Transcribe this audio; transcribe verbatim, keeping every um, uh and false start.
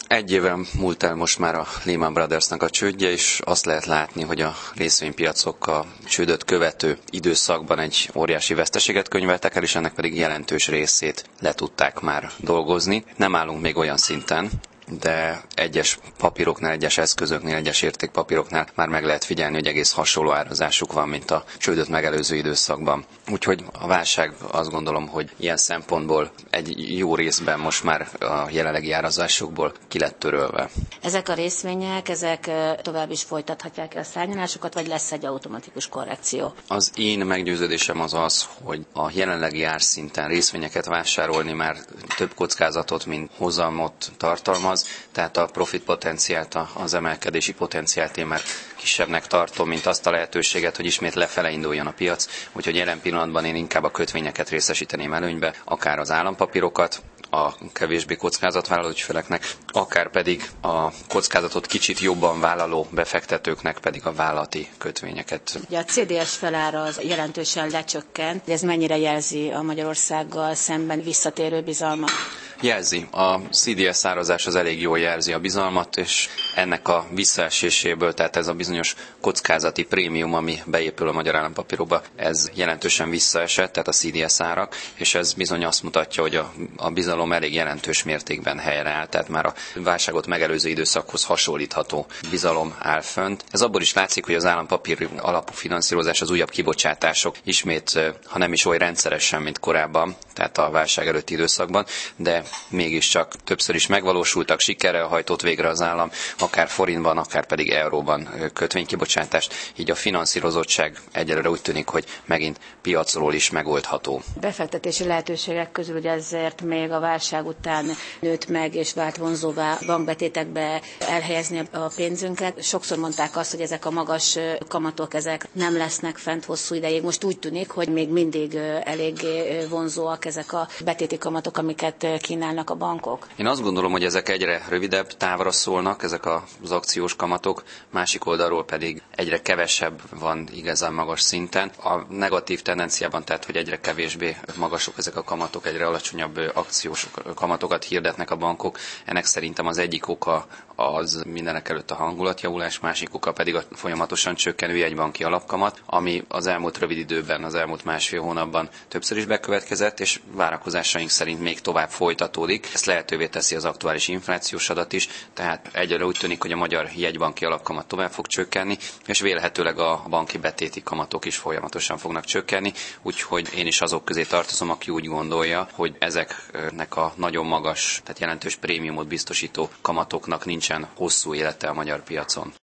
Egy éven múlt el most már a Lehman Brothersnak a csődje, és azt lehet látni, hogy a részvénypiacok a csődöt követő időszakban egy óriási veszteséget könyveltek el, és ennek pedig jelentős részét le tudták már dolgozni. Nem állunk még olyan szinten, de egyes papíroknál, egyes eszközöknél, egyes értékpapíroknál már meg lehet figyelni, hogy egész hasonló árazásuk van, mint a csődöt megelőző időszakban. Úgyhogy a válság, azt gondolom, hogy ilyen szempontból egy jó részben most már a jelenlegi árazásokból ki lett törölve. Ezek a részvények, ezek tovább is folytathatják a szárnyalásokat, vagy lesz egy automatikus korrekció? Az én meggyőződésem az az, hogy a jelenlegi árszinten részvényeket vásárolni már több kockázatot, mint hozamot tartalmaz, tehát a profit potenciált, az emelkedési potenciált én már kisebbnek tartom, mint azt a lehetőséget, hogy ismét lefele induljon a piac, úgyhogy jelen pillanatban én inkább a kötvényeket részesíteném előnybe, akár az állampapírokat, a kevésbé kockázatvállaló ügyfeleknek, akár pedig a kockázatot kicsit jobban vállaló befektetőknek pedig a vállalati kötvényeket. Ugye a cé dé es felára az jelentősen lecsökkent, ez mennyire jelzi a Magyarországgal szemben visszatérő bizalmat? Jelzi. A cé dé es árazás az elég jól jelzi a bizalmat, és ennek a visszaeséséből, tehát ez a bizonyos kockázati prémium, ami beépül a magyar állampapírokba, ez jelentősen visszaesett, tehát a cé dé es árak, és ez bizony azt mutatja, hogy a, a bizalom elég jelentős mértékben helyreáll, tehát már a válságot megelőző időszakhoz hasonlítható bizalom áll fönt. Ez abból is látszik, hogy az állampapír alapú finanszírozás, az újabb kibocsátások ismét, ha nem is oly rendszeresen, mint korábban, tehát a válság előtti időszakban, de mégiscsak többször is megvalósultak, sikerrel hajtott végre az állam, akár forintban, akár pedig euróban kötvénykibocsátást, így a finanszírozottság egyelőre úgy tűnik, hogy megint piacról is megoldható. Befektetési lehetőségek közül ugye ezért még a válság után nőtt meg és vált vonzóvá bankbetétekbe elhelyezni a pénzünket. Sokszor mondták azt, hogy ezek a magas kamatok, ezek nem lesznek fent hosszú ideig. Most úgy tűnik, hogy még mindig eléggé vonzóak ezek a betéti kamatok, amiket kínálnak a bankok. Én azt gondolom, hogy ezek egyre rövidebb távra szólnak, ezek az akciós kamatok, másik oldalról pedig egyre kevesebb van igazán magas szinten. A negatív tendenciában, tehát, hogy egyre kevésbé magasok ezek a kamatok, egyre alacsonyabb akciós kamatokat hirdetnek a bankok. Ennek szerintem az egyik oka az mindenekelőtt a hangulatjavulás, másik oka pedig a folyamatosan csökkenő jegybanki alapkamat, ami az elmúlt rövid időben, az elmúlt másfél hónapban többször is bekövetkezett, és várakozásaink szerint még tovább folytatódik. Ezt lehetővé teszi az aktuális inflációs adat is, tehát egyre úgy tűnik, hogy a magyar jegybanki alapkamat tovább fog csökkenni, és vélhetőleg a banki betéti kamatok is folyamatosan fognak csökkenni, úgyhogy én is azok közé tartozom, aki úgy gondolja, hogy ezeknek a nagyon magas, tehát jelentős prémiumot biztosító kamatoknak nincsen hosszú élete a magyar piacon.